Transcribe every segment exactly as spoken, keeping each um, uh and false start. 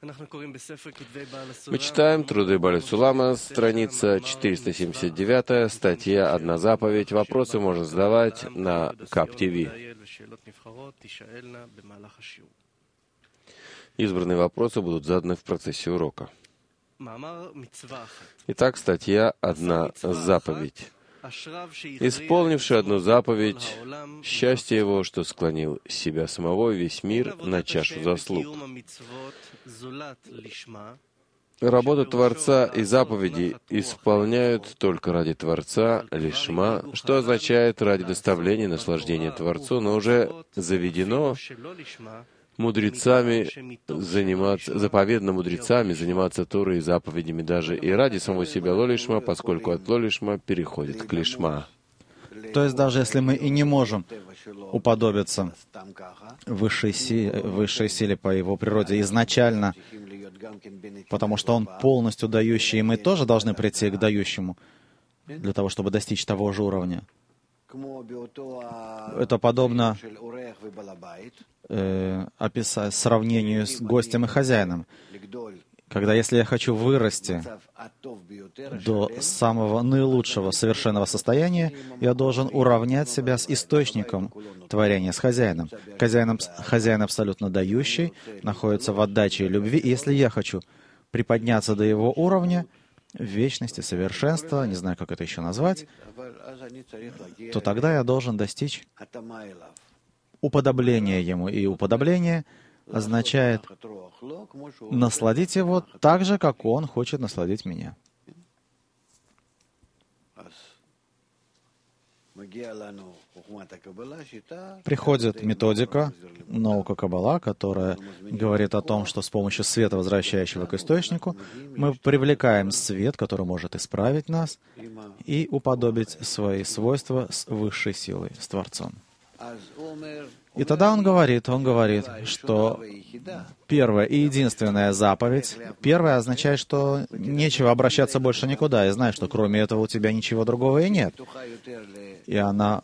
Мы читаем труды Бааля Сулама, страница четыреста семьдесят девять, статья «Одна заповедь». Вопросы можно задавать на КАП-ТВ. Избранные вопросы будут заданы в процессе урока. Итак, статья «Одна заповедь». Исполнивший одну заповедь, счастье его, что склонил себя самого и весь мир на чашу заслуг. Работу Творца и заповеди исполняют только ради Творца, лишма, что означает ради доставления наслаждения Творцу, но уже заведено мудрецами заниматься, заповедно мудрецами заниматься Торой и заповедями даже и ради самого себя лолишма, поскольку от лолишма переходит к лишма. То есть даже если мы и не можем уподобиться высшей, си, высшей силе по его природе изначально, потому что он полностью дающий, и мы тоже должны прийти к дающему для того, чтобы достичь того же уровня. Это подобно э, описать, сравнению с гостем и хозяином. Когда если я хочу вырасти до самого наилучшего совершенного состояния, я должен уравнять себя с источником творения, с хозяином. Хозяин, хозяин абсолютно дающий, находится в отдаче и любви. И если я хочу приподняться до его уровня, вечности, совершенства, не знаю, как это еще назвать, то тогда я должен достичь уподобления ему. И уподобление означает насладить его так же, как он хочет насладить меня. Приходит методика, наука Каббала, которая говорит о том, что с помощью света, возвращающего к источнику, мы привлекаем свет, который может исправить нас и уподобить свои свойства с высшей силой, с Творцом. И тогда он говорит, он говорит, что первая и единственная заповедь, первая означает, что нечего обращаться больше никуда, и знаешь, что кроме этого у тебя ничего другого и нет. И она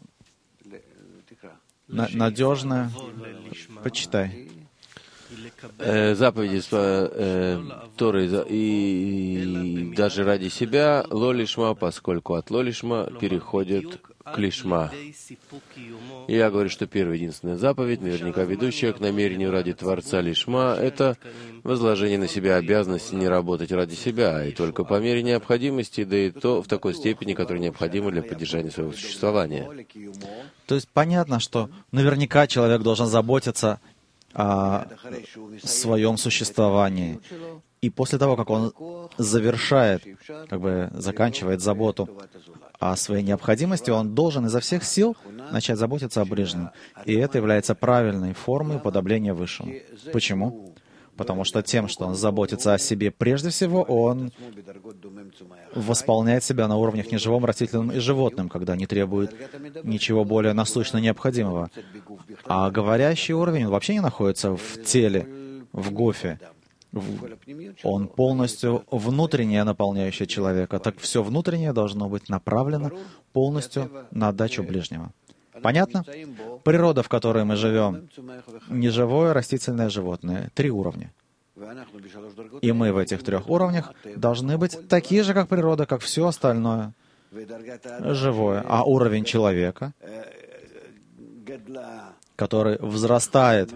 на- надежная. Почитай. Э, заповеди э, Торы и, и даже ради себя лолишма, поскольку от лолишма переходит к лишма. Я говорю, что первая единственная заповедь, наверняка ведущая к намерению ради Творца лишма, это возложение на себя обязанности не работать ради себя, и только по мере необходимости, да и то в такой степени, которая необходима для поддержания своего существования. То есть понятно, что наверняка человек должен заботиться о своем существовании. И после того, как он завершает, как бы заканчивает заботу о своей необходимости, он должен изо всех сил начать заботиться о ближнем. И это является правильной формой уподобления Высшему. Почему? Потому что тем, что он заботится о себе прежде всего, он восполняет себя на уровнях неживом, растительным и животным, когда не требует ничего более насущно необходимого. А говорящий уровень, он вообще не находится в теле, в гофе. Он полностью внутреннее наполняющее человека. Так все внутреннее должно быть направлено полностью на отдачу ближнего. Понятно? Природа, в которой мы живем, неживое, растительное, животное. Три уровня. И мы в этих трех уровнях должны быть такие же, как природа, как все остальное живое. А уровень человека, который взрастает,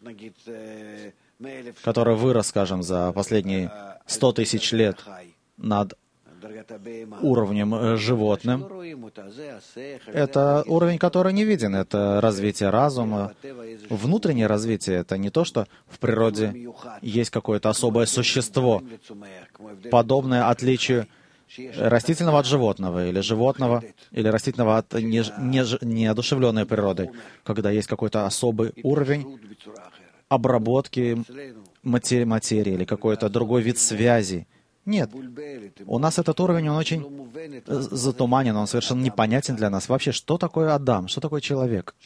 который вырос, скажем, за последние сто тысяч лет над уровнем животным, это уровень, который не виден, это развитие разума. Внутреннее развитие — это не то, что в природе есть какое-то особое существо, подобное отличию растительного от животного, или животного, или растительного от неодушевленной природы, когда есть какой-то особый уровень обработки матери- материи или какой-то другой вид связи. Нет. У нас этот уровень, он очень затуманен, он совершенно непонятен для нас. Вообще, что такое Адам? Что такое человек?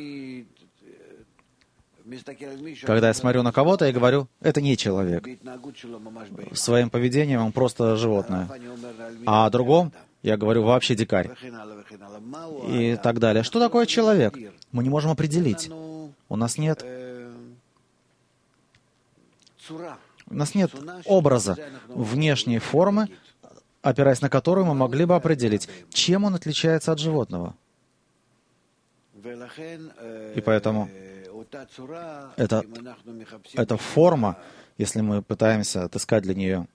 Когда я смотрю на кого-то, я говорю, это не человек. Своим поведением он просто животное. А о другом я говорю, вообще дикарь. И так далее. Что такое человек? Мы не можем определить. У нас нет У нас нет образа, внешней формы, опираясь на которую мы могли бы определить, чем он отличается от животного. И поэтому эта, эта форма, если мы пытаемся отыскать для нее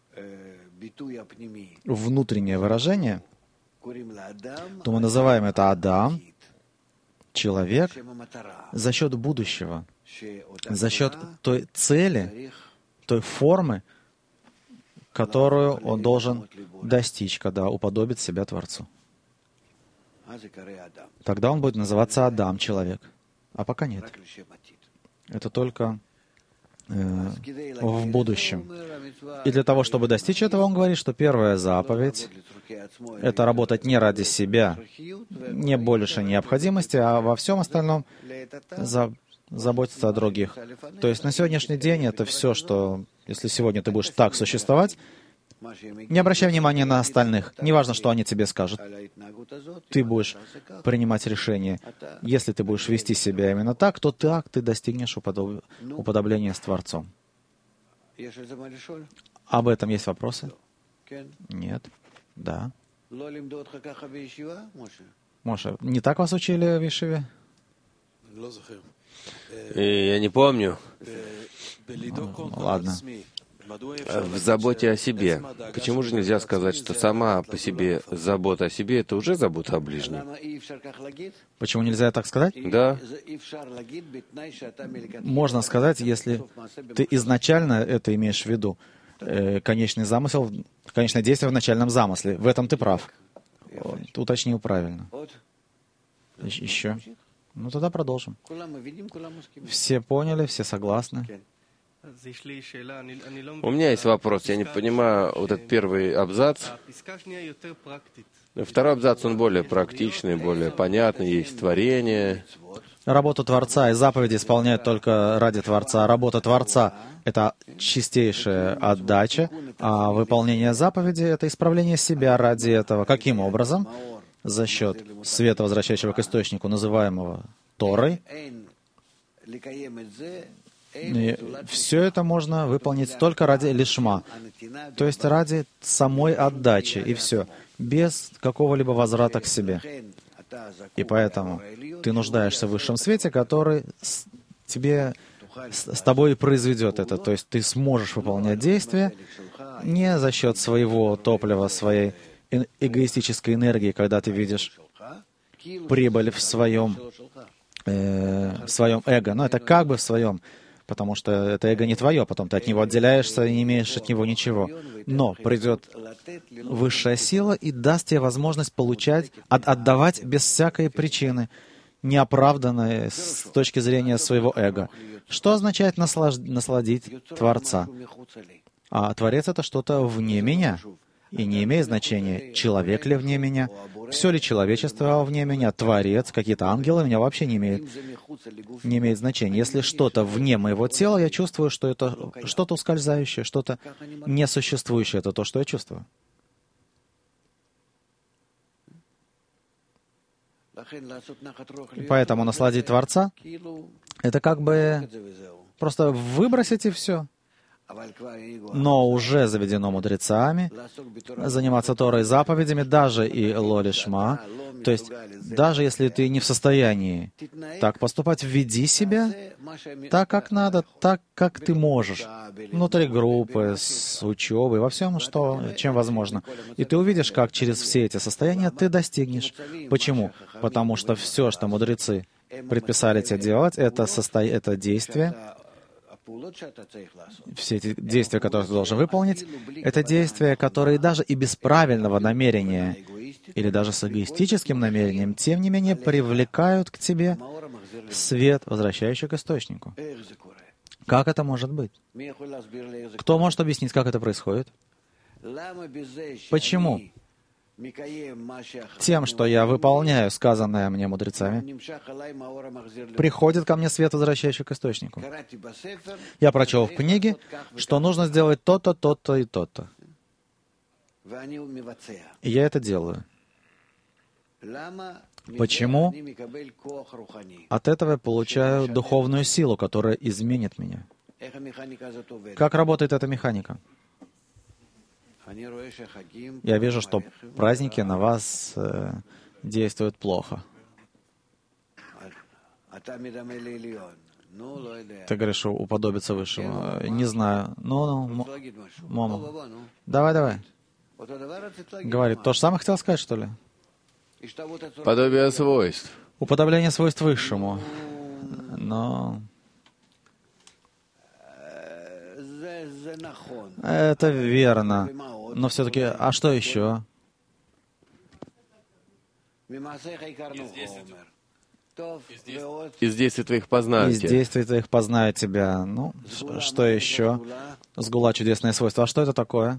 внутреннее выражение, то мы называем это Адам, человек, за счет будущего, за счет той цели, той формы, которую он должен достичь, когда уподобит себя Творцу. Тогда он будет называться Адам, человек. А пока нет. Это только э, в будущем. И для того, чтобы достичь этого, он говорит, что первая заповедь — это работать не ради себя, не больше необходимости, а во всем остальном за, заботиться о других. То есть на сегодняшний день это все, что, если сегодня ты будешь так существовать, не обращай внимания на остальных. Неважно, что они тебе скажут. Ты будешь принимать решение. Если ты будешь вести себя именно так, то так ты достигнешь уподоб... уподобления с Творцом. Об этом есть вопросы? Нет. Да. Моше, не так вас учили в Ешиве? И я не помню. Ладно. В заботе о себе. Почему же нельзя сказать, что сама по себе забота о себе — это уже забота о ближнем? Почему нельзя так сказать? Да. Можно сказать, если ты изначально это имеешь в виду. Э, конечный замысел, конечное действие в начальном замысле. В этом ты прав. Ты уточнил правильно. Еще? Ну тогда продолжим. Все поняли, все согласны. У меня есть вопрос. Я не понимаю вот этот первый абзац. Второй абзац, он более практичный, более понятный. Есть творение. Работу Творца и заповеди исполняют только ради Творца. Работа Творца — это чистейшая отдача, а выполнение заповеди — это исправление себя ради этого. Каким образом? За счет света, возвращающего к источнику, называемого Торой. И все это можно выполнить только ради лишма, то есть ради самой отдачи, и все, без какого-либо возврата к себе. И поэтому ты нуждаешься в высшем свете, который с, тебе, с, с тобой произведет это. То есть ты сможешь выполнять действия не за счет своего топлива, своей э- эгоистической энергии, когда ты видишь прибыль в своем, э, в своем эго. Но это как бы в своем, потому что это эго не твое, потом ты от него отделяешься и не имеешь от него ничего. Но придет высшая сила и даст тебе возможность получать, от, отдавать без всякой причины, неоправданной с точки зрения своего эго. Что означает наслаж... насладить Творца? А Творец — это что-то вне меня. И не имеет значения, человек ли вне меня, все ли человечество вне меня, Творец, какие-то ангелы, меня вообще не имеет, не имеет значения. Если что-то вне моего тела, я чувствую, что это что-то ускользающее, что-то несуществующее. Это то, что я чувствую. И поэтому насладить Творца — это как бы просто выбросить и все. Но уже заведено мудрецами заниматься Торой заповедями, даже и ло-лишма. То есть, даже если ты не в состоянии так поступать, веди себя так, как надо, так, как ты можешь. Внутри группы, с учебой, во всем, что, чем возможно. И ты увидишь, как через все эти состояния ты достигнешь. Почему? Потому что все, что мудрецы предписали тебе делать, это, состо... это действие, все эти действия, которые ты должен выполнить, это действия, которые даже и без правильного намерения, или даже с эгоистическим намерением, тем не менее привлекают к тебе свет, возвращающий к источнику. Как это может быть? Кто может объяснить, как это происходит? Почему? Тем, что я выполняю сказанное мне мудрецами, приходит ко мне свет, возвращающий к источнику. Я прочел в книге, что нужно сделать то-то, то-то и то-то. И я это делаю. Почему? От этого я получаю духовную силу, которая изменит меня. Как работает эта механика? Я вижу, что праздники на вас э, действуют плохо. Ты говоришь, уподобиться Высшему. Не знаю. Ну, ну, Момо. Давай, давай. Говорит, то же самое хотел сказать, что ли? Подобие свойств. Уподобление свойств Высшему. Но... Это верно. Но все-таки, а что еще? Из действий твоих познаю Из тебя. действий твоих познаю тебя. Ну, что еще? Сгула — чудесное свойство. А что это такое?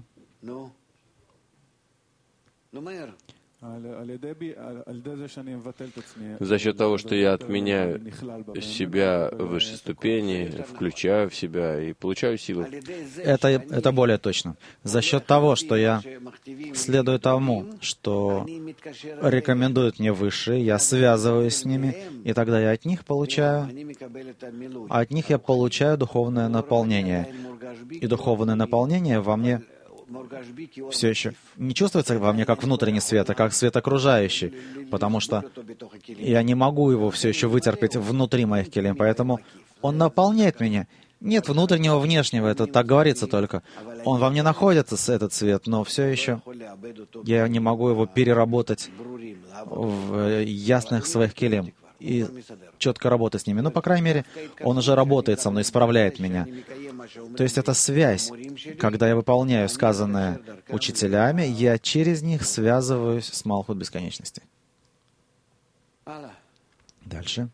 За счет того, что я отменяю себя в высшей ступени, включаю в себя и получаю силу. Это, это более точно. За счет того, что я следую тому, что рекомендуют мне высшие, я связываюсь с ними, и тогда я от них получаю, а от них я получаю духовное наполнение. И духовное наполнение во мне все еще не чувствуется во мне как внутренний свет, а как свет окружающий, потому что я не могу его все еще вытерпеть внутри моих келим, поэтому он наполняет меня. Нет внутреннего, внешнего, это так говорится только. Он во мне находится, этот свет, но все еще я не могу его переработать в ясных своих келим и четко работать с ними. Но, по крайней мере, он уже работает со мной, исправляет меня. То есть это связь. Когда я выполняю сказанное учителями, я через них связываюсь с Малхут бесконечности. Дальше.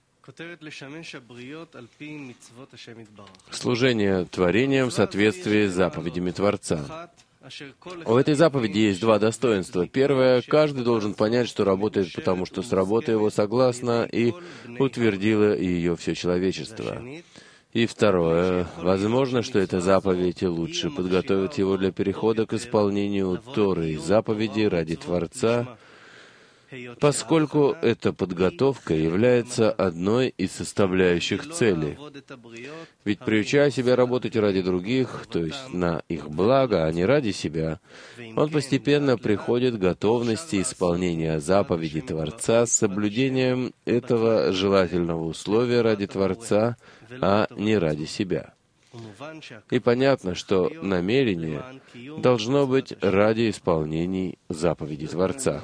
Служение творением в соответствии с заповедями Творца. У этой заповеди есть два достоинства. Первое, каждый должен понять, что работает, потому что с работой его согласно и утвердило ее все человечество. И второе, возможно, что эта заповедь лучше подготовит его для перехода к исполнению Торы и заповедей ради Творца, поскольку эта подготовка является одной из составляющих цели. Ведь приучая себя работать ради других, то есть на их благо, а не ради себя, он постепенно приходит к готовности исполнения заповедей Творца с соблюдением этого желательного условия ради Творца, а не ради себя. И понятно, что намерение должно быть ради исполнений заповедей Творца.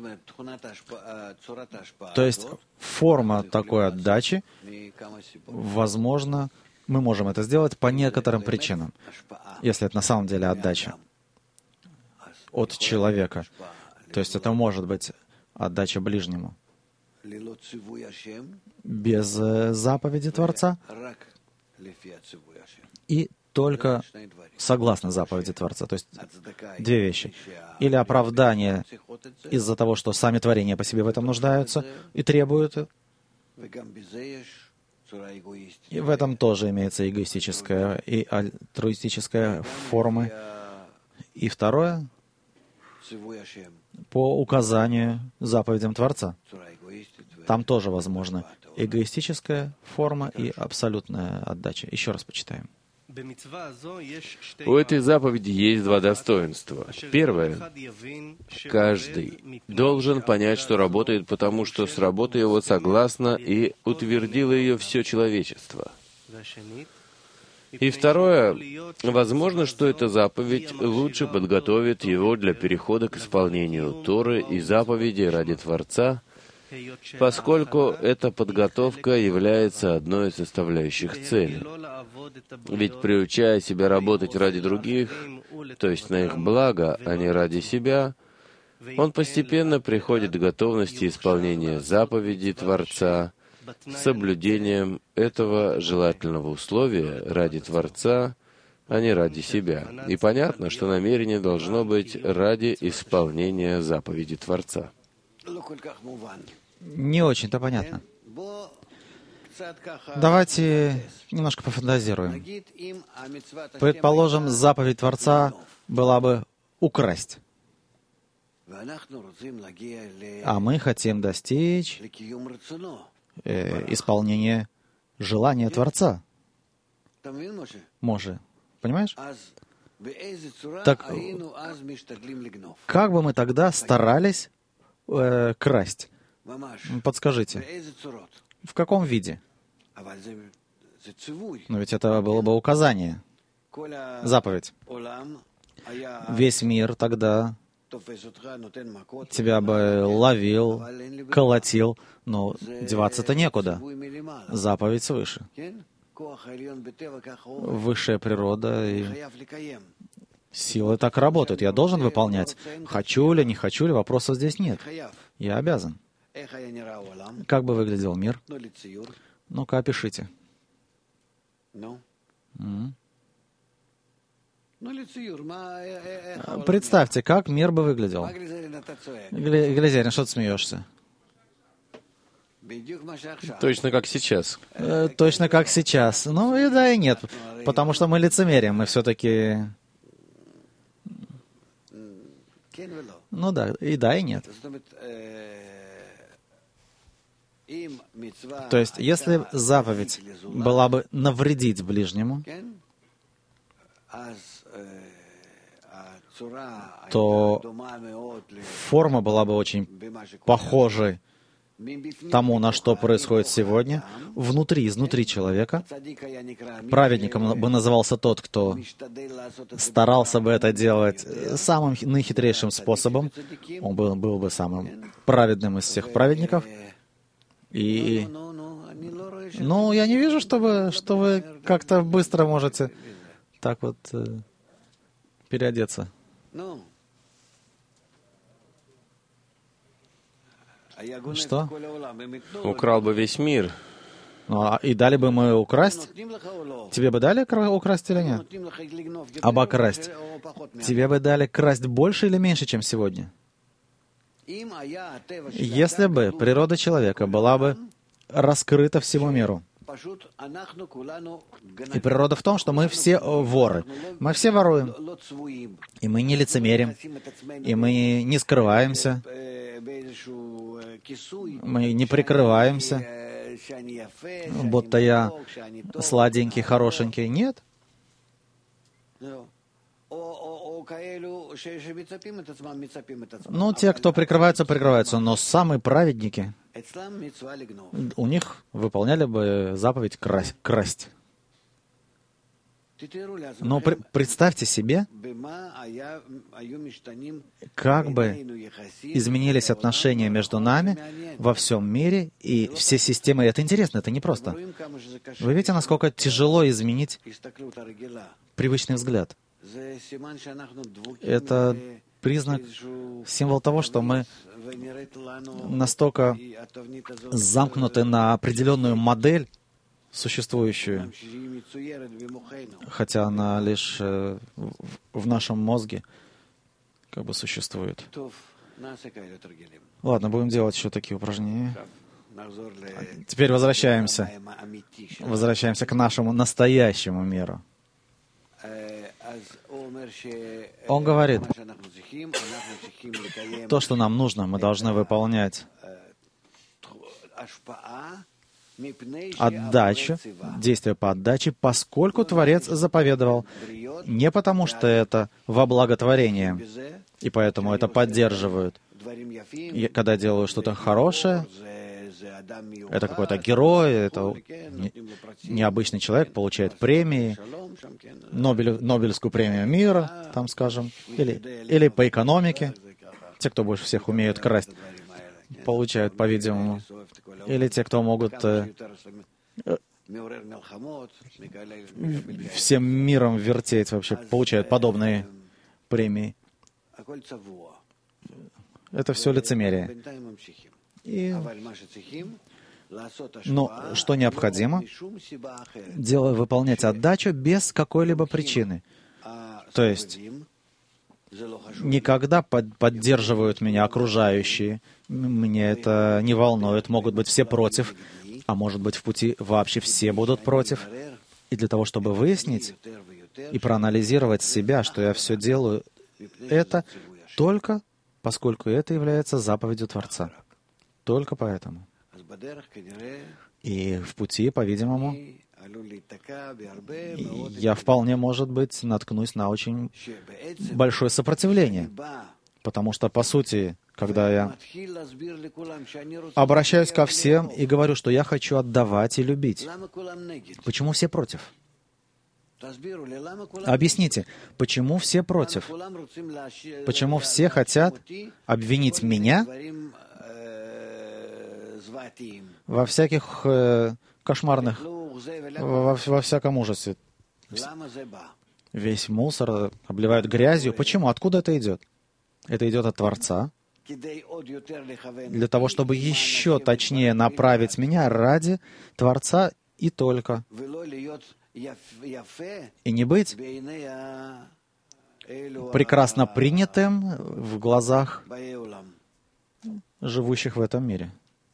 То есть форма такой отдачи, возможно, мы можем это сделать по некоторым причинам, если это на самом деле отдача от человека. То есть это может быть отдача ближнему без заповеди Творца и только согласно заповеди Творца. То есть две вещи. Или оправдание из-за того, что сами творения по себе в этом нуждаются и требуют. И в этом тоже имеется эгоистическая и альтруистическая формы. И второе, по указанию заповедям Творца. Там тоже возможно эгоистическая форма и абсолютная отдача. Еще раз почитаем. У этой заповеди есть два достоинства. Первое. Каждый должен понять, что работает, потому что с работой его согласно и утвердило ее все человечество. И второе. Возможно, что эта заповедь лучше подготовит его для перехода к исполнению Торы и заповедей ради Творца, поскольку эта подготовка является одной из составляющих цели. Ведь приучая себя работать ради других, то есть на их благо, а не ради себя, он постепенно приходит к готовности исполнения заповедей Творца с соблюдением этого желательного условия ради Творца, а не ради себя. И понятно, что намерение должно быть ради исполнения заповедей Творца. Не очень-то понятно. Давайте немножко пофантазируем. Предположим, заповедь Творца была бы украсть. А мы хотим достичь э, исполнения желания Творца. Моше, понимаешь? Так как бы мы тогда старались э, красть? Подскажите, в каком виде? Но ведь это было бы указание, заповедь. Весь мир тогда тебя бы ловил, колотил, но деваться-то некуда. Заповедь свыше. Высшая природа и силы так работают. Я должен выполнять. Хочу ли, не хочу ли, вопросов здесь нет. Я обязан. Как бы выглядел мир? Ну-ка, опишите. Mm-hmm. Представьте, как мир бы выглядел. Глазерин, что ты смеешься? Точно как сейчас. Э, точно как сейчас. Ну и да, и нет. Потому что мы лицемерим. Мы все-таки... Ну да, и да, и нет. То есть, если заповедь была бы навредить ближнему, то форма была бы очень похожей тому, на что происходит сегодня, внутри, изнутри человека. Праведником бы назывался тот, кто старался бы это делать самым наихитрейшим способом. Он был, был бы самым праведным из всех праведников. И... Ну, я не вижу, что вы, что вы как-то быстро можете так вот э, переодеться. Что? Украл бы весь мир. Ну, а и дали бы мы украсть? Тебе бы дали украсть или нет? Обокрасть. Тебе бы дали красть больше или меньше, чем сегодня? Если бы природа человека была бы раскрыта всему миру, и природа в том, что мы все воры. Мы все воруем. И мы не лицемерим. И мы не скрываемся. Мы не прикрываемся. Будто я сладенький, хорошенький. Нет. Ну, те, кто прикрываются, прикрываются. Но самые праведники, у них выполняли бы заповедь красть. красть. Но при, представьте себе, как бы изменились отношения между нами во всем мире и все системы. Это интересно, это непросто. Вы видите, насколько тяжело изменить привычный взгляд. Это признак, символ того, что мы настолько замкнуты на определенную модель, существующую, хотя она лишь э, в нашем мозге как бы существует. Ладно, будем делать еще такие упражнения. Теперь возвращаемся. Возвращаемся к нашему настоящему миру. Он говорит, то, что нам нужно, мы должны выполнять отдачу, действие по отдаче, поскольку Творец заповедовал, не потому что это во благо творения, и поэтому это поддерживают. И когда делают что-то хорошее, это какой-то герой, это необычный человек, получает премии, Нобель, Нобелевскую премию мира, там, скажем, или, или по экономике. Те, кто больше всех умеют красть, получают, по-видимому. Или те, кто могут э, всем миром вертеть, вообще получают подобные премии. Это все лицемерие. И... Но что необходимо? Дело выполнять отдачу без какой-либо причины. То есть никогда под, поддерживают меня окружающие, мне это не волнует, могут быть все против, а может быть в пути вообще все будут против. И для того, чтобы выяснить и проанализировать себя, что я все делаю, это только поскольку это является заповедью Творца. Только поэтому. И в пути, по-видимому, я вполне, может быть, наткнусь на очень большое сопротивление. Потому что, по сути, когда я обращаюсь ко всем и говорю, что я хочу отдавать и любить, почему все против? Объясните, почему все против? Почему все хотят обвинить меня во всяких э, кошмарных, во, во всяком ужасе? Весь мусор обливают грязью. Почему? Откуда это идет? Это идет от Творца, для того, чтобы еще точнее направить меня ради Творца и только. И не быть прекрасно принятым в глазах живущих в этом мире.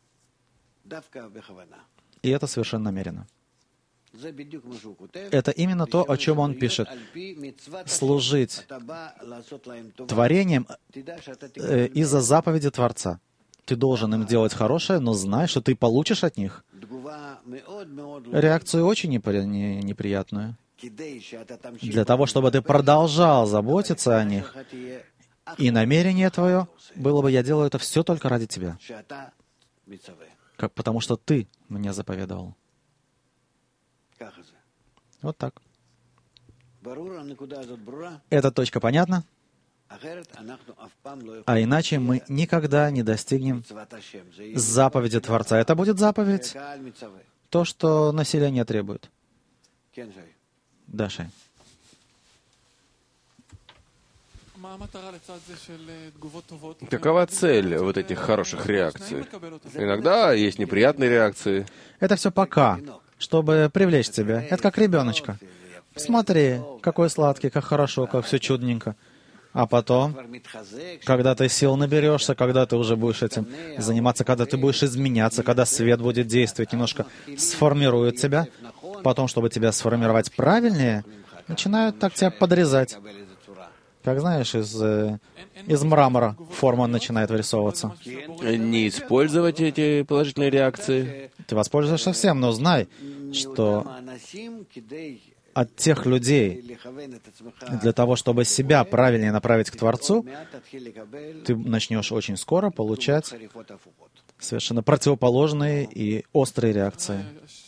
И это совершенно намеренно. Это именно то, о чем он пишет. Служить творением э, из-за заповеди Творца. Ты должен им делать хорошее, но знай, что ты получишь от них реакцию очень непри... неприятную. Для того, чтобы ты продолжал заботиться о них, и намерение твое было бы, я делаю это все только ради тебя. Как, потому что ты мне заповедовал. Вот так. Эта точка понятна? А иначе мы никогда не достигнем заповеди Творца. Это будет заповедь, то, что население требует. Да, Шай. Какова цель вот этих хороших реакций? Иногда есть неприятные реакции. Это все пока, чтобы привлечь тебя. Это как ребеночка. Смотри, какой сладкий, как хорошо, как все чудненько. А потом, когда ты сил наберешься, когда ты уже будешь этим заниматься, когда ты будешь изменяться, когда свет будет действовать, немножко сформирует тебя, потом, чтобы тебя сформировать правильнее, начинают так тебя подрезать. Как знаешь, из, из мрамора форма начинает вырисовываться. Не использовать эти положительные реакции. Ты воспользуешься всем, но знай, что от тех людей, для того, чтобы себя правильнее направить к Творцу, ты начнешь очень скоро получать совершенно противоположные и острые реакции.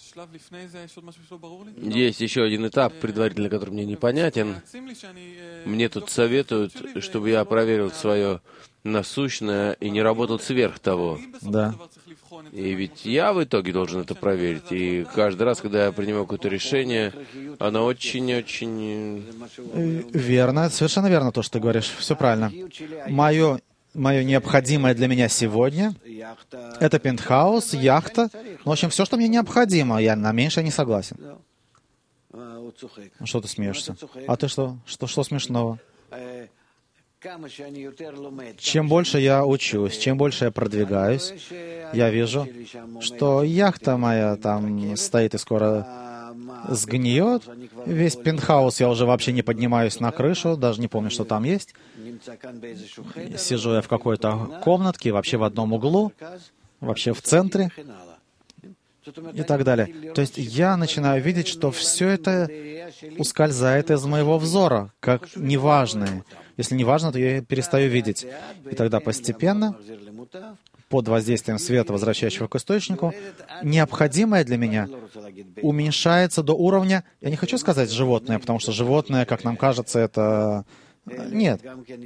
Есть еще один этап, предварительно, который мне непонятен. Мне тут советуют, чтобы я проверил свое насущное и не работал сверх того. Да. И ведь я в итоге должен это проверить. И каждый раз, когда я принимаю какое-то решение, оно очень-очень... Верно, совершенно верно то, что ты говоришь. Все правильно. Мое, мое необходимое для меня сегодня — это пентхаус, яхта. В общем, все, что мне необходимо. Я на меньшее не согласен. Что ты смеешься? А ты что? Что, что смешного? Чем больше я учусь, чем больше я продвигаюсь, я вижу, что яхта моя там стоит и скоро сгниет. Весь пентхаус я уже вообще не поднимаюсь на крышу, даже не помню, что там есть. Сижу я в какой-то комнатке, вообще в одном углу, вообще в центре и так далее. То есть я начинаю видеть, что все это ускользает из моего взора, как неважное. Если не важно, то я перестаю видеть. И тогда постепенно, под воздействием света, возвращающего к источнику, необходимое для меня уменьшается до уровня, я не хочу сказать животное, потому что животное, как нам кажется, это... Нет.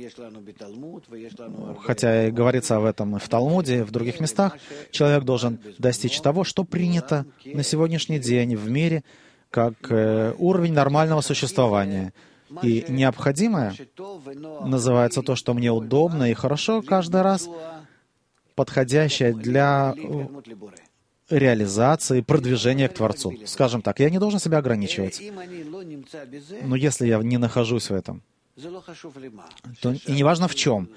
Хотя и говорится об этом и в Талмуде, и в других местах, человек должен достичь того, что принято на сегодняшний день в мире, как э, уровень нормального существования. И необходимое называется то, что мне удобно и хорошо каждый раз, подходящее для реализации, продвижения к Творцу. Скажем так, я не должен себя ограничивать. Но если я не нахожусь в этом, то и неважно в чем.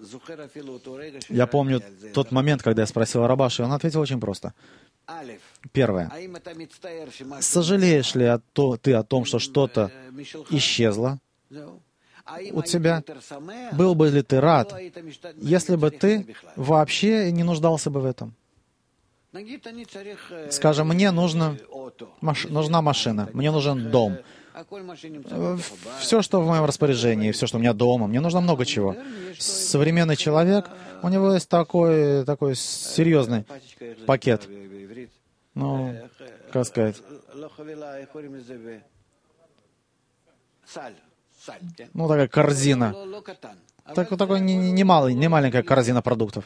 Я помню тот момент, когда я спросил Рабаши, он ответил очень просто. Первое. Сожалеешь ли о то, ты о том, что что-то исчезло у тебя? Был бы ли ты рад, если бы ты вообще не нуждался бы в этом? Скажем, мне нужно, маш, нужна машина, мне нужен дом. Все, что в моем распоряжении, все, что у меня дома, мне нужно много чего. Современный человек, у него есть такой, такой серьезный пакет. Ну, как сказать? Ну, такая корзина. Так, такой не, не, малый, не маленькая корзина продуктов.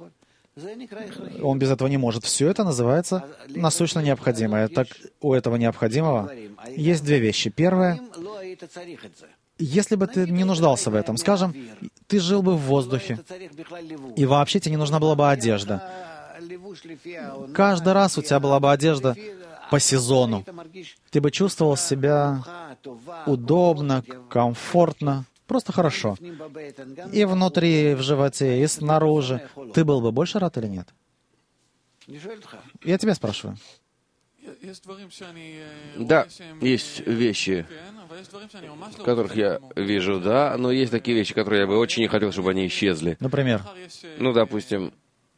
Он без этого не может. Все это называется насущно необходимое. Так у этого необходимого есть две вещи. Первое, если бы ты не нуждался в этом, скажем, ты жил бы в воздухе, и вообще тебе не нужна была бы одежда. Каждый раз у тебя была бы одежда по сезону. Ты бы чувствовал себя удобно, комфортно, просто хорошо. И внутри, в животе, и снаружи. Ты был бы больше рад или нет? Я тебя спрашиваю. Да, есть вещи, которых я вижу, да, но есть такие вещи, которые я бы очень не хотел, чтобы они исчезли. Например? Ну, допустим,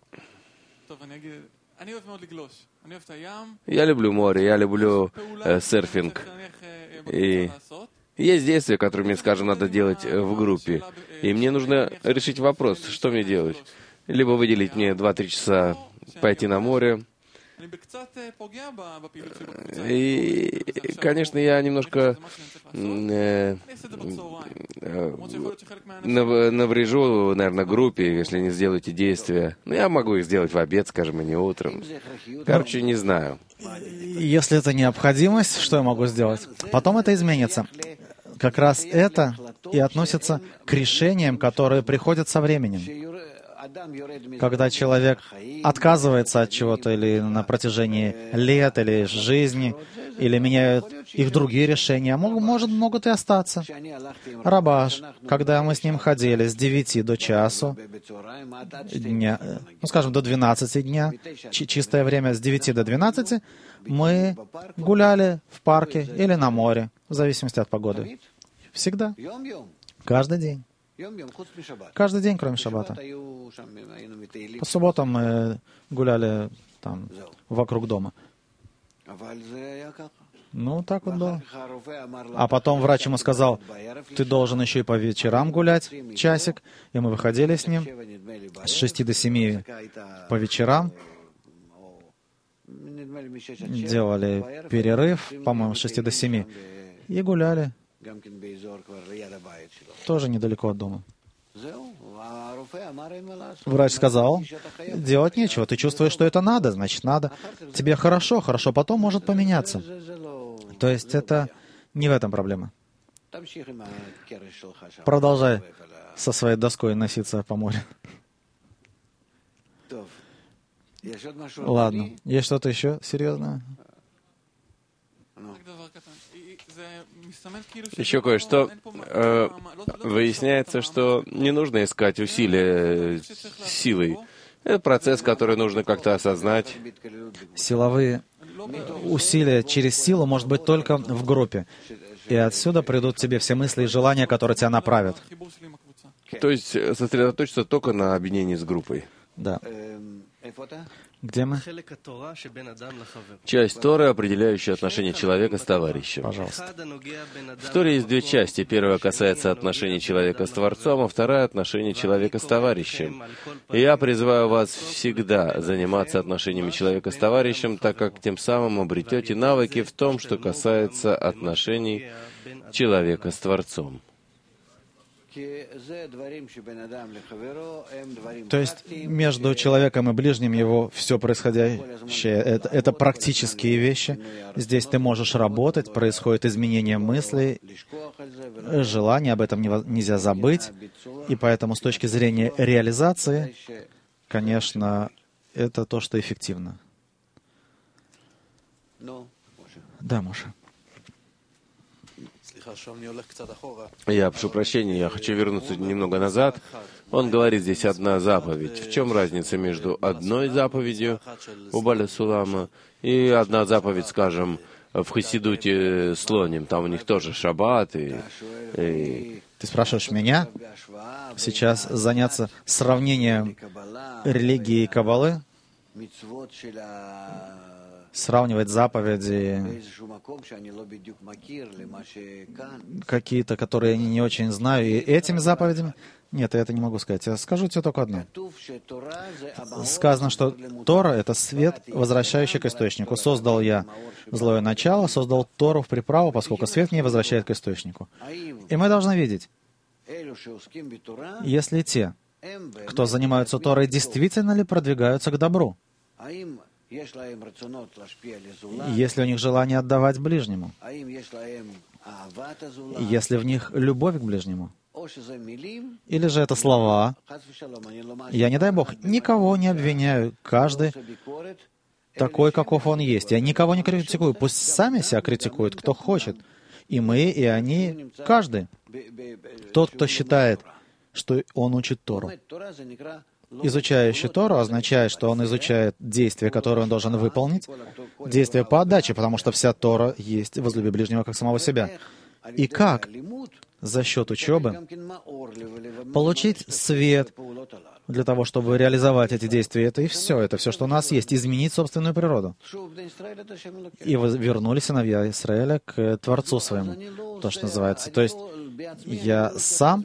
я люблю море, я люблю э, серфинг. И есть действия, которые мне, скажем, надо делать в группе. И мне нужно решить вопрос, что мне делать. Либо выделить мне два-три часа пойти на море. И, конечно, я немножко э, э, наврежу, наверное, группе, если не сделаю эти действия. Но я могу их сделать в обед, скажем, и не утром. Короче, не знаю. Если это необходимость, что я могу сделать? Потом это изменится. Как раз это и относится к решениям, которые приходят со временем. Когда человек отказывается от чего-то или на протяжении лет, или жизни, или меняют их другие решения, могут, может, могут и остаться. Рабаш, когда мы с ним ходили с девяти до часу дня, ну, скажем, до двенадцати дня, чистое время с девяти до двенадцати, мы гуляли в парке или на море, в зависимости от погоды. Всегда. Каждый день. Каждый день, кроме шаббата. По субботам мы гуляли там, вокруг дома. Ну, так вот было. А потом врач ему сказал, ты должен еще и по вечерам гулять часик. И мы выходили с ним с шести до семи по вечерам. Делали перерыв, по-моему, с шести до семи. И гуляли. Тоже недалеко от дома. Врач сказал, делать нечего. Ты чувствуешь, что это надо, значит, надо. Тебе хорошо, хорошо, потом может поменяться. То есть это не в этом проблема. Продолжай со своей доской носиться по морю. Ладно. Есть что-то еще серьезное? Еще кое-что. Э, выясняется, что не нужно искать усилия силой. Это процесс, который нужно как-то осознать. Силовые усилия через силу может быть только в группе. И отсюда придут тебе все мысли и желания, которые тебя направят. То есть сосредоточиться только на объединении с группой. Да. Где мы? Часть Торы, определяющая отношения человека с товарищем. Пожалуйста. В Торе есть две части. Первая касается отношений человека с Творцом, а вторая — отношений человека с товарищем. И я призываю вас всегда заниматься отношениями человека с товарищем, так как тем самым обретете навыки в том, что касается отношений человека с Творцом. То есть между человеком и ближним его все происходящее, это, это практические вещи. Здесь ты можешь работать, происходит изменение мыслей, желания, об этом нельзя забыть. И поэтому с точки зрения реализации, конечно, это то, что эффективно. Да, Моше. Я прошу прощения, я хочу вернуться немного назад. Он говорит здесь одна заповедь. В чем разница между одной заповедью у Баля Сулама и одна заповедь, скажем, в Хасидуте Слоним? Там у них тоже шаббат. И, и... Ты спрашиваешь меня сейчас заняться сравнением религии и каббалы? сравнивать заповеди, какие-то, которые я не очень знаю, и этими заповедями. Нет, я это не могу сказать. Я скажу тебе только одно. Сказано, что Тора — это свет, возвращающий к источнику. Создал я злое начало, создал Тору в приправу, поскольку свет в ней возвращает к источнику. И мы должны видеть, если те, кто занимаются Торой, действительно ли продвигаются к добру, если у них желание отдавать ближнему, если в них любовь к ближнему, или же это слова. Я, не дай Бог, никого не обвиняю. Каждый такой, каков он есть. Я никого не критикую. Пусть сами себя критикуют, кто хочет. И мы, и они, каждый. Тот, кто считает, что он учит Тору. Изучающий Тору означает, что он изучает действия, которые он должен выполнить, действия по отдаче, потому что вся Тора есть «возлюби ближнего как самого себя». И как за счет учебы получить свет для того, чтобы реализовать эти действия. Это и все. Это все, что у нас есть. Изменить собственную природу. И вернулись сыновья Израиля к Творцу своему. То, что называется. То есть я сам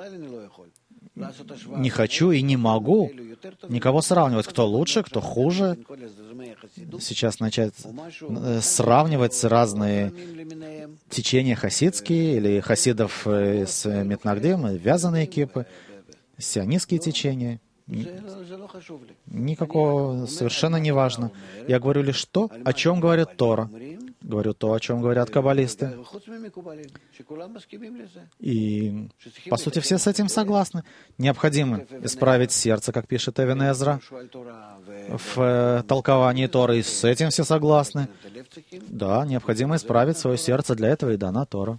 не хочу и не могу никого сравнивать, кто лучше, кто хуже. Сейчас начать сравнивать разные течения хасидские или хасидов с Митнагдим, вязаные кипы, сионистские течения. Никакого, совершенно не важно. Я говорю лишь то, о чем говорит Тора. Говорю то, о чем говорят каббалисты. И, по сути, все с этим согласны. Необходимо исправить сердце, как пишет Эвен Эзра в толковании Торы, и с этим все согласны. Да, необходимо исправить свое сердце, для этого и дана Тора.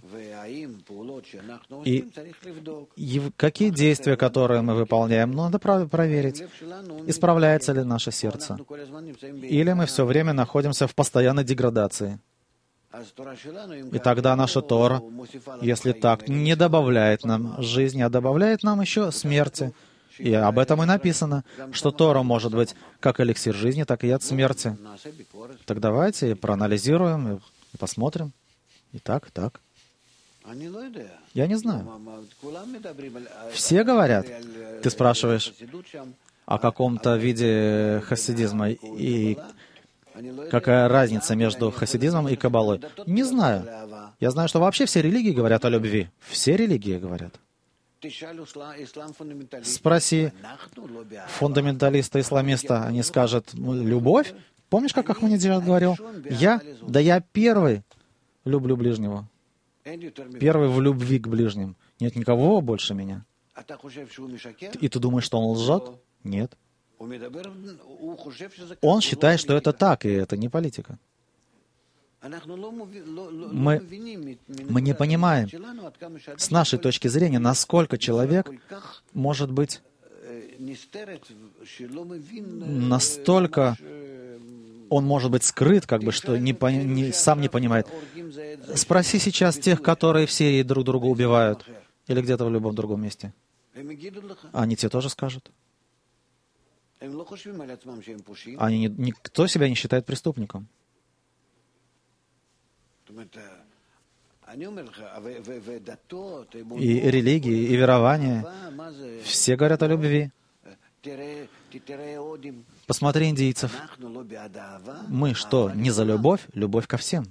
И, и какие действия, которые мы выполняем, ну, надо проверить, исправляется ли наше сердце. Или мы все время находимся в постоянной деградации. И тогда наша Тора, если так, не добавляет нам жизни, а добавляет нам еще смерти. И об этом и написано, что Тора может быть как эликсир жизни, так и яд смерти. Так давайте проанализируем и посмотрим. И так, и так. Я не знаю. Все говорят. Ты спрашиваешь о каком-то виде хасидизма и какая разница между хасидизмом и каббалой. Не знаю. Я знаю, что вообще все религии говорят о любви. Все религии говорят. Спроси фундаменталиста, исламиста, они скажут, любовь? Помнишь, как Ахмадинеджад говорил? Я? Да я первый люблю ближнего. Первый в любви к ближним. Нет никого больше меня. И ты думаешь, что он лжет? Нет. Он считает, что это так, и это не политика. Мы, мы не понимаем, с нашей точки зрения, насколько человек может быть настолько... Он может быть скрыт, как бы, что не, не, сам не понимает. Спроси сейчас тех, которые в Сирии друг друга убивают, или где-то в любом другом месте. Они тебе тоже скажут. Они не, никто себя не считает преступником. И религии, и верования, все говорят о любви. Посмотри индийцев. Мы что, не за любовь? Любовь ко всем.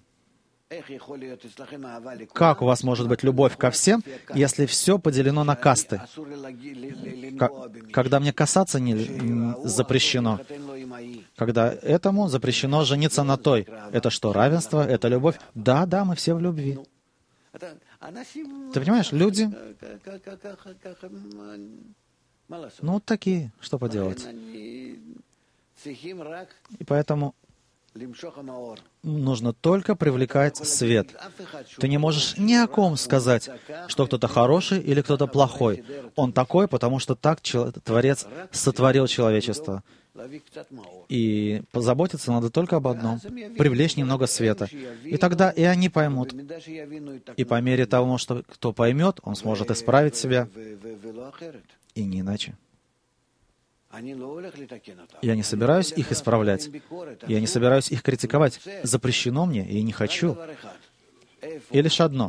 Как у вас может быть любовь ко всем, если все поделено на касты? Когда мне касаться не запрещено, когда этому запрещено жениться на той. Это что, равенство? Это любовь? Да, да, мы все в любви. Ты понимаешь, люди... Ну, вот такие, что поделать. И поэтому нужно только привлекать свет. Ты не можешь ни о ком сказать, что кто-то хороший или кто-то плохой. Он такой, потому что так Творец сотворил человечество. И позаботиться надо только об одном — привлечь немного света. И тогда и они поймут. И по мере того, что кто поймет, он сможет исправить себя. И не иначе. Я не собираюсь их исправлять. Я не собираюсь их критиковать. Запрещено мне, и не хочу. И лишь одно.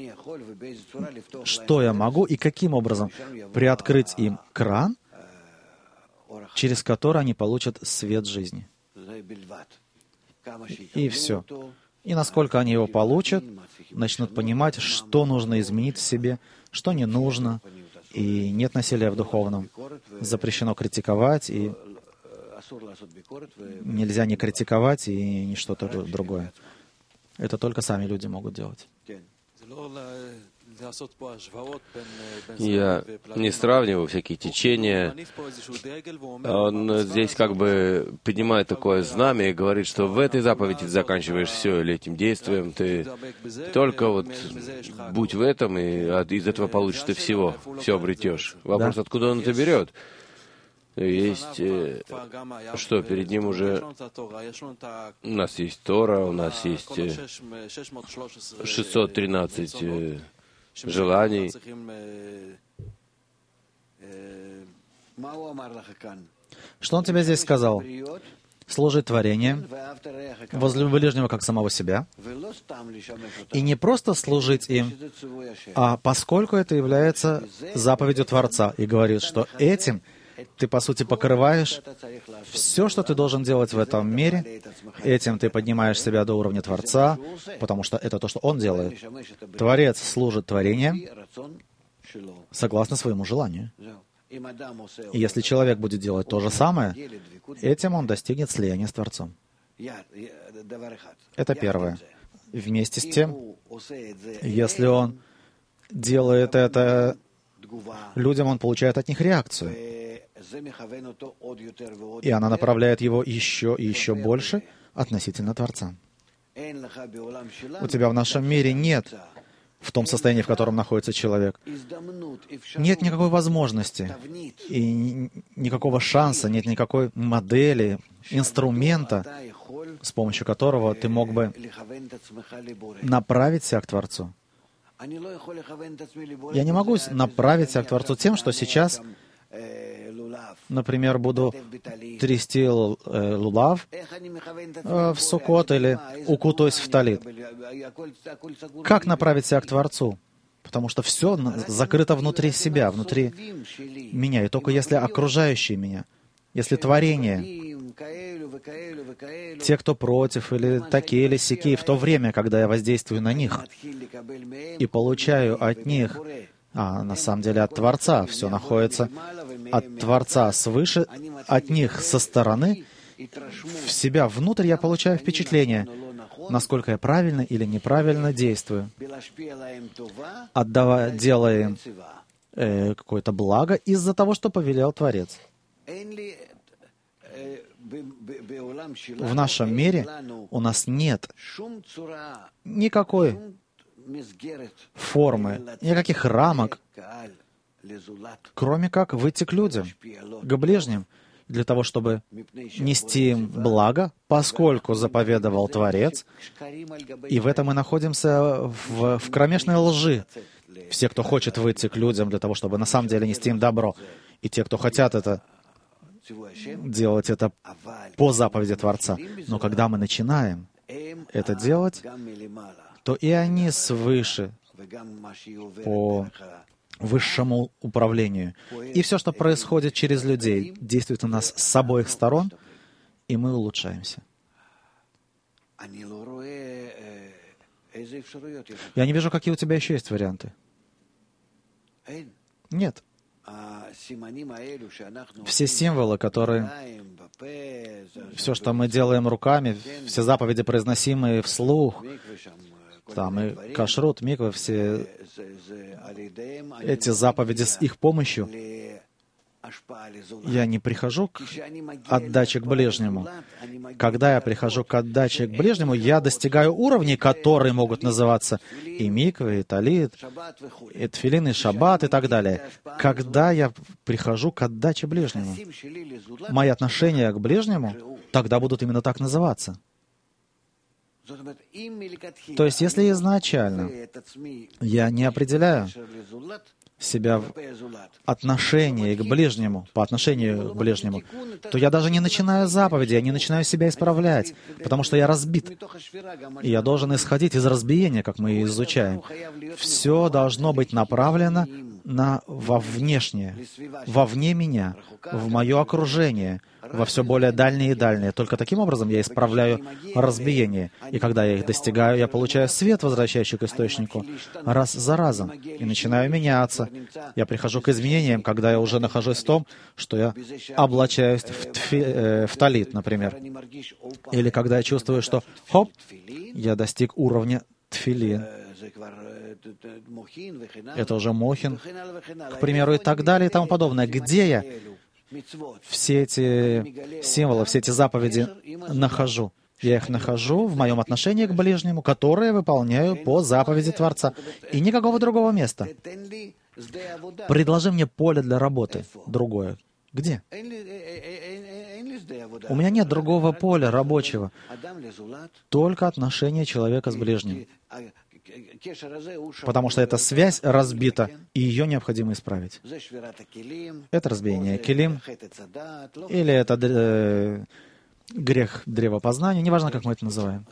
Что я могу и каким образом приоткрыть им кран, через который они получат свет жизни. И все. И насколько они его получат, начнут понимать, что нужно изменить в себе, что не нужно, и нет насилия в духовном. Запрещено критиковать, и нельзя не критиковать, и не что-то другое. Это только сами люди могут делать. Я не сравниваю всякие течения. Он здесь как бы поднимает такое знамя и говорит, что в этой заповеди ты заканчиваешь все, или этим действием ты только вот будь в этом, и из этого получишь ты всего, все обретешь. Вопрос, Да. откуда он это берет? Есть, э, что перед ним уже... У нас есть Тора, у нас есть э, шестьсот тринадцать э, желаний. Что он тебе здесь сказал? Служить творением, возлюби ближнего как самого себя, и не просто служить им, а поскольку это является заповедью Творца, и говорит, что этим ты, по сути, покрываешь все, что ты должен делать в этом мире, этим ты поднимаешь себя до уровня Творца, потому что это то, что Он делает. Творец служит творением согласно своему желанию. И если человек будет делать то же самое, этим он достигнет слияния с Творцом. Это первое. Вместе с тем, если он делает это людям, он получает от них реакцию. И она направляет его еще и еще больше относительно Творца. У тебя в нашем мире нет, в том состоянии, в котором находится человек, нет никакой возможности и никакого шанса, нет никакой модели, инструмента, с помощью которого ты мог бы направить себя к Творцу. Я не могу направить себя к Творцу тем, что сейчас, например, буду трясти лулав в Суккот или укутаюсь в талит. Как направить себя к Творцу? Потому что все закрыто внутри себя, внутри меня. И только если окружающие меня, если творение, те, кто против, или такие, или сякие, в то время, когда я воздействую на них и получаю от них, а на самом деле от Творца, все находится от Творца свыше, от них со стороны, в себя внутрь я получаю впечатление, насколько я правильно или неправильно действую, отдавая, делая им э, какое-то благо из-за того, что повелел Творец. В нашем мире у нас нет никакой формы, никаких рамок, кроме как выйти к людям, к ближним, для того, чтобы нести им благо, поскольку заповедовал Творец, и в этом мы находимся в, в кромешной лжи. Все, кто хочет выйти к людям для того, чтобы на самом деле нести им добро, и те, кто хотят это делать это по заповеди Творца. Но когда мы начинаем это делать, то и они свыше, по высшему управлению. И все, что происходит через людей, действует у нас с обоих сторон, и мы улучшаемся. Я не вижу, какие у тебя еще есть варианты. Нет. Все символы, которые... Все, что мы делаем руками, все заповеди, произносимые вслух, там и кашрут, миквы, все эти заповеди с их помощью, я не прихожу к отдаче к ближнему. Когда я прихожу к отдаче к ближнему, я достигаю уровней, которые могут называться и миквы, и талит, и тфилин, и шаббат, и так далее. Когда я прихожу к отдаче ближнему, мои отношения к ближнему тогда будут именно так называться. То есть, если изначально я не определяю себя в отношении к ближнему, по отношению к ближнему, то я даже не начинаю заповеди, я не начинаю себя исправлять, потому что я разбит. И я должен исходить из разбиения, как мы изучаем. Все должно быть направлено на во внешнее, вовне меня, в мое окружение, во все более дальние и дальние. Только таким образом я исправляю разбиение. И когда я их достигаю, я получаю свет, возвращающий к источнику, раз за разом, и начинаю меняться. Я прихожу к изменениям, когда я уже нахожусь в том, что я облачаюсь в, тфи, э, в талит, например. Или когда я чувствую, что, хоп, я достиг уровня тфилин. Это уже мохин, к примеру, и так далее, и тому подобное. Где я все эти символы, все эти заповеди нахожу? Я их нахожу в моем отношении к ближнему, которое выполняю по заповеди Творца. И никакого другого места. Предложи мне поле для работы другое. Где? У меня нет другого поля рабочего. Только отношение человека с ближним. Потому что эта связь разбита, и ее необходимо исправить. Это разбиение килим, или это э, грех древопознания, неважно, как мы это называем.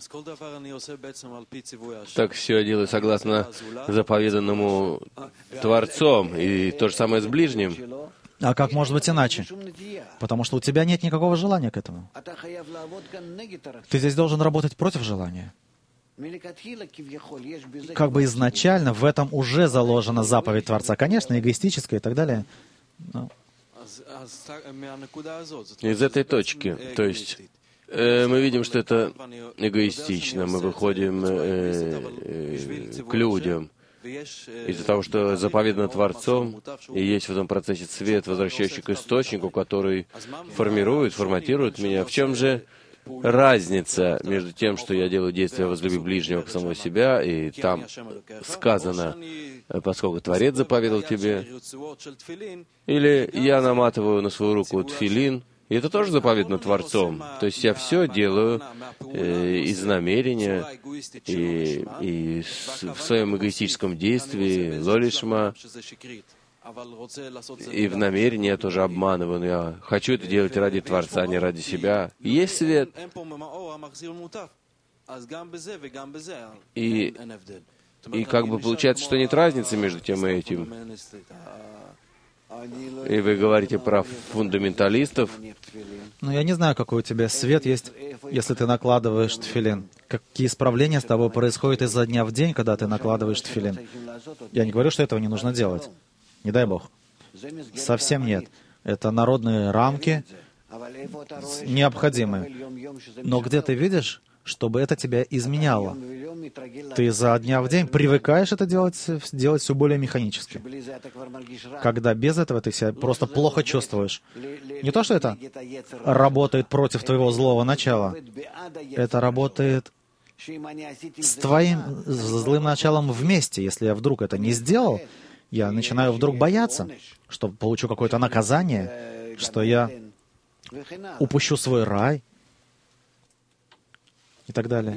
Так все я делаю согласно заповеданному Творцом, и то же самое с ближним. А как может быть иначе? Потому что у тебя нет никакого желания к этому. Ты здесь должен работать против желания. Как бы изначально в этом уже заложена заповедь Творца. Конечно, эгоистическая и так далее. Но... Из этой точки, то есть, э, мы видим, что это эгоистично. Мы выходим э, э, к людям. Из-за того, что заповедано Творцом, и есть в этом процессе свет, возвращающий к источнику, который формирует, форматирует меня. В чем же разница между тем, что я делаю действия возлюби ближнего к самого себя, и там сказано, поскольку Творец заповедал тебе, или я наматываю на свою руку тфилин, и это тоже заповедано Творцом. То есть я все делаю э, из намерения и, и с, в своем эгоистическом действии, лолишма, и в намерении я тоже обманываю, но я хочу это делать ради Творца, а не ради себя. И есть свет. И, и как бы получается, что нет разницы между тем и этим. И вы говорите про фундаменталистов. Ну, я не знаю, какой у тебя свет есть, если ты накладываешь тфилин. Какие исправления с тобой происходят изо дня в день, когда ты накладываешь тфилин. Я не говорю, что этого не нужно делать. Не дай Бог. Совсем нет. Это народные рамки, необходимые. Но где ты видишь, чтобы это тебя изменяло? Ты изо дня в день привыкаешь это делать, делать все более механически. Когда без этого ты себя просто плохо чувствуешь. Не то, что это работает против твоего злого начала. Это работает с твоим злым началом вместе. Если я вдруг это не сделал, я начинаю вдруг бояться, что получу какое-то наказание, что я упущу свой рай и так далее.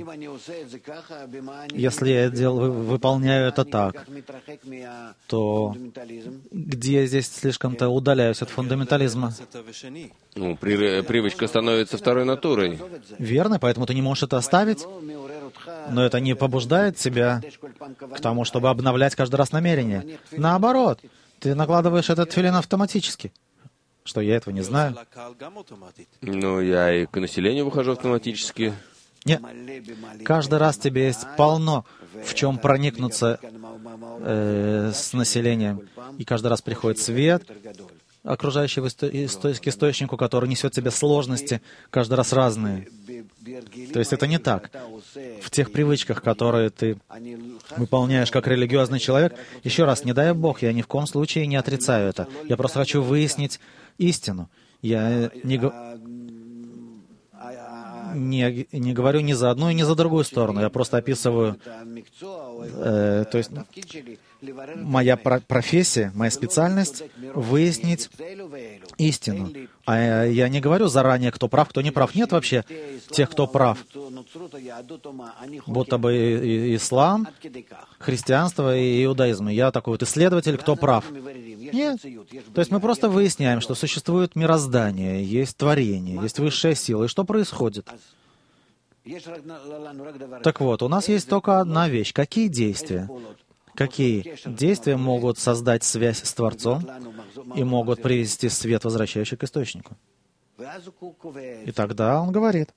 Если я делаю, выполняю это так, то где я здесь слишком-то удаляюсь от фундаментализма? Ну, при, привычка становится второй натурой. Верно, поэтому ты не можешь это оставить, но это не побуждает тебя к тому, чтобы обновлять каждый раз намерение. Наоборот, ты накладываешь этот тфилин автоматически. Что, я этого не знаю? Ну, я и к населению выхожу автоматически. Нет. Каждый раз тебе есть полно, в чем проникнуться э, с населением. И каждый раз приходит свет, окружающий к источнику, который несет в себе сложности, каждый раз разные. То есть это не так. В тех привычках, которые ты выполняешь как религиозный человек, еще раз, не дай Бог, я ни в коем случае не отрицаю это. Я просто хочу выяснить истину. Я не, не, не говорю ни за одну и ни за другую сторону. Я просто описываю... Э, то есть моя про- профессия, моя специальность — выяснить истину. А я не говорю заранее, кто прав, кто не прав. Нет вообще тех, кто прав. будто бы и- и- ислам, христианство и иудаизм. И я такой вот исследователь, кто прав. Нет. То есть мы просто выясняем, что существует мироздание, есть творение, есть высшая сила. И что происходит? Так вот, у нас есть только одна вещь. Какие действия? Какие действия могут создать связь с Творцом и могут привести свет, возвращающий к источнику? И тогда он говорит.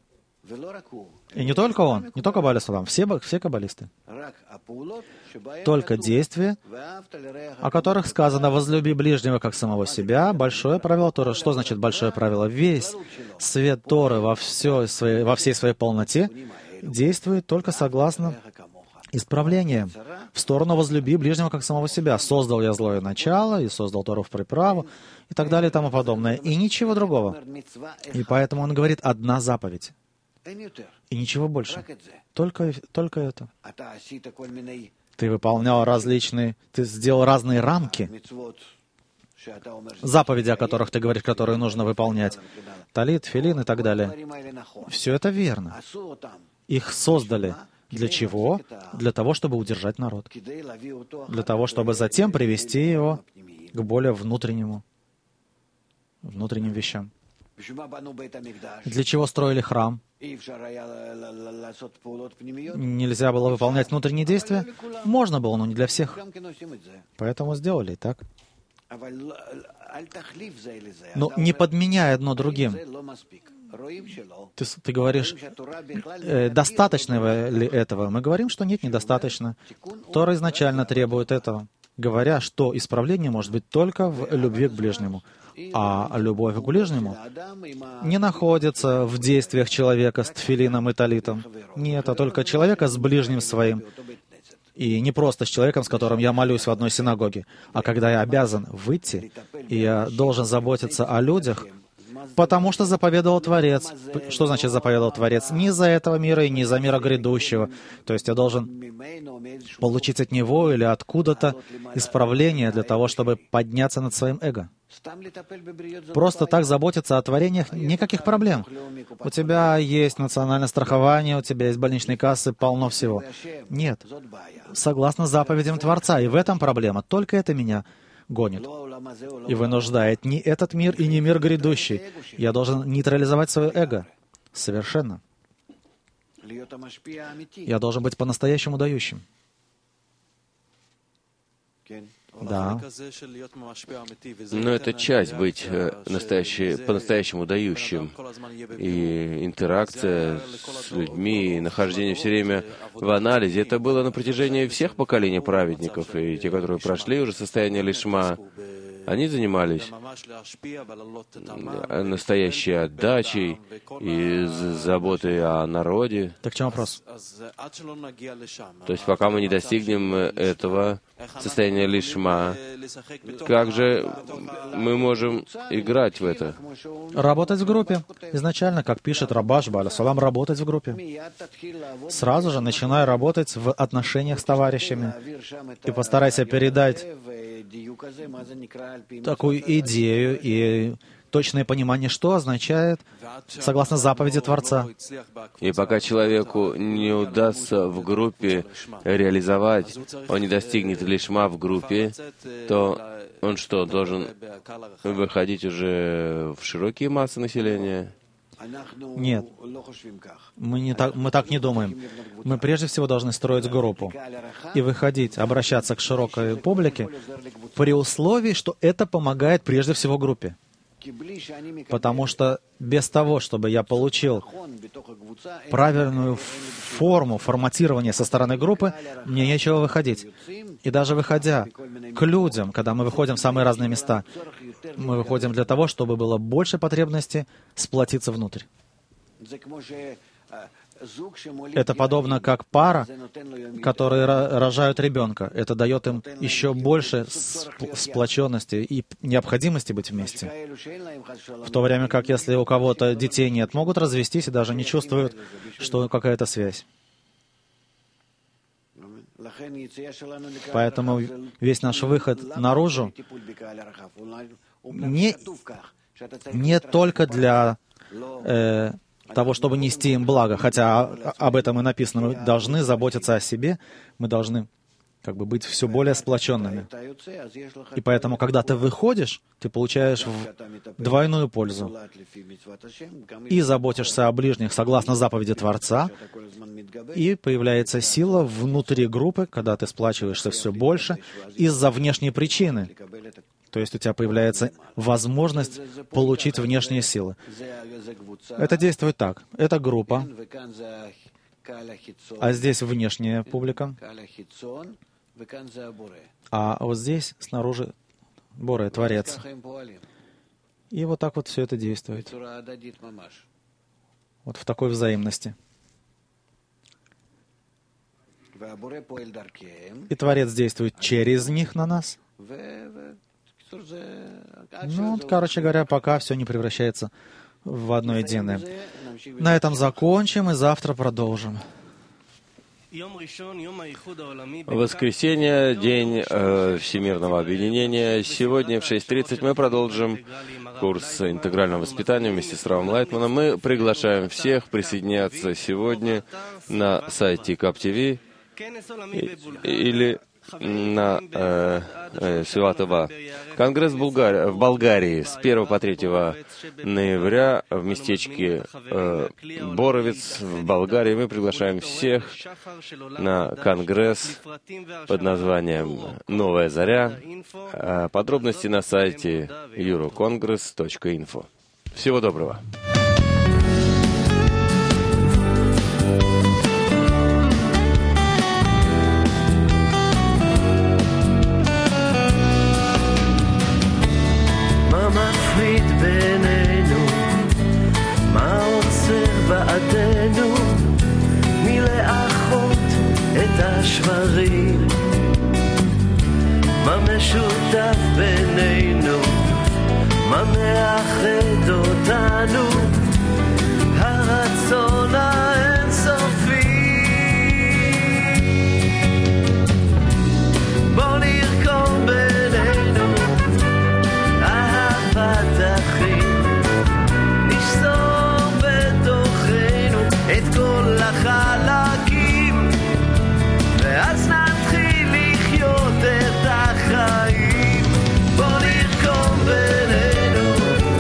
И не только он, не только Бааль ха-Олам, все, все каббалисты. Только действия, о которых сказано «возлюби ближнего, как самого себя», большое правило Торы. Что значит большое правило? Весь свет Торы во, все своей, во всей своей полноте действует только согласно исправлением в сторону «возлюби ближнего, как самого себя». «Создал я злое начало, и создал Тору в приправу», и так далее, и тому подобное. И ничего другого. И поэтому он говорит «одна заповедь». И ничего больше. Только, только это. Ты выполнял различные, ты сделал разные рамки, заповеди, о которых ты говоришь, которые нужно выполнять. Талит, филин и так далее. Все это верно. Их создали. Для чего? Для того, чтобы удержать народ. Для того, чтобы затем привести его к более внутреннему, внутренним вещам. Для чего строили храм? Нельзя было выполнять внутренние действия? Можно было, но не для всех. Поэтому сделали и так. Но не подменяя одно другим. Ты, ты говоришь, э, достаточно ли этого? Мы говорим, что нет, недостаточно. Тора изначально требует этого, говоря, что исправление может быть только в любви к ближнему. А любовь к ближнему не находится в действиях человека с тфилином и талитом. Нет, а только человека с ближним своим. И не просто с человеком, с которым я молюсь в одной синагоге, а когда я обязан выйти, и я должен заботиться о людях, потому что заповедовал Творец. Что значит заповедовал Творец? Не за этого мира и не за мира грядущего. То есть я должен получить от Него или откуда-то исправление для того, чтобы подняться над своим эго. Просто так заботиться о творениях — никаких проблем. У тебя есть национальное страхование, у тебя есть больничные кассы, полно всего. Нет. Согласно заповедям Творца. И в этом проблема. Только это меня гонит и вынуждает не этот мир и не мир грядущий. Я должен нейтрализовать свое эго. Совершенно. Я должен быть по-настоящему дающим. Да. Но это часть быть настоящей, по-настоящему дающим. И интеракция с людьми, и нахождение все время в анализе. Это было на протяжении всех поколений праведников. И те, которые прошли уже состояние лишма, они занимались настоящей отдачей и заботой о народе. Так в чем вопрос? То есть пока мы не достигнем этого состояния лишма, как же мы можем играть в это? Работать в группе. Изначально, как пишет Рабаш Бааль ха-Олам, работать в группе. Сразу же начинай работать в отношениях с товарищами. И постарайся передать такую идею и точное понимание, что означает, согласно заповеди Творца. И пока человеку не удастся в группе реализовать, он не достигнет лишма в группе, то он что, должен выходить уже в широкие массы населения? Нет, мы, не так, мы так не думаем. Мы прежде всего должны строить группу и выходить, обращаться к широкой публике при условии, что это помогает прежде всего группе. Потому что без того, чтобы я получил правильную форму форматирования со стороны группы, мне нечего выходить. И даже выходя к людям, когда мы выходим в самые разные места, мы выходим для того, чтобы было больше потребности сплотиться внутрь. Это подобно как пара, которые рожают ребенка. Это дает им еще больше сплоченности и необходимости быть вместе. В то время как если у кого-то детей нет, могут развестись и даже не чувствуют, что какая-то связь. Поэтому весь наш выход наружу не, не только для э, того, чтобы нести им благо. Хотя об этом и написано, мы должны заботиться о себе, мы должны как бы быть все более сплоченными. И поэтому, когда ты выходишь, ты получаешь двойную пользу. И заботишься о ближних согласно заповеди Творца, и появляется сила внутри группы, когда ты сплачиваешься все больше из-за внешней причины. То есть у тебя появляется возможность получить внешние силы. Это действует так. Это группа, а здесь внешняя публика, а вот здесь снаружи Боре, Творец. И вот так вот все это действует. Вот в такой взаимности. И Творец действует через них на нас. Ну, вот, короче говоря, пока все не превращается в одно единое. На этом закончим и завтра продолжим. Воскресенье, день э, Всемирного объединения. Сегодня в шесть тридцать мы продолжим курс интегрального воспитания вместе с Равом Лайтманом. Мы приглашаем всех присоединяться сегодня на сайте КАП-ТВ или на э, э, Святова. Конгресс Булгари... в Болгарии с первого по третьего ноября в местечке э, Боровец в Болгарии. Мы приглашаем всех на конгресс под названием «Новая заря». Э, подробности на сайте eurocongres точка инфо. Всего доброго! בינינו, מה עוצר בעדנו מלאחות את השברים? מה משותף בינינו, מה מאחד אותנו? הרצון האינסופי. בוא נרקום בינינו אהבת אחים, נשזור בתוכנו את כל החלקים, ואז נתחיל לחיות את החיים. בוא נרקום בינינו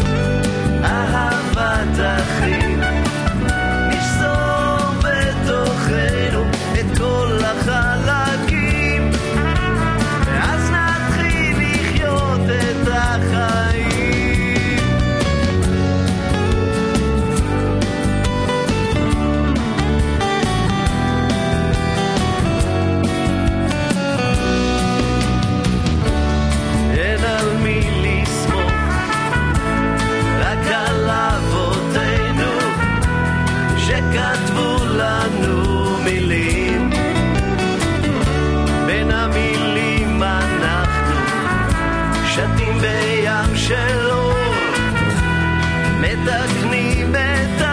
אהבת אחים, נשזור בתוכנו את כל החלקים, ואז נתחיל לחיות את החיים. אין על מי לסמוך, רק על אבותינו שכתבו לנו מילים. בין המילים אנחנו שתים בים של אור, מתקנים את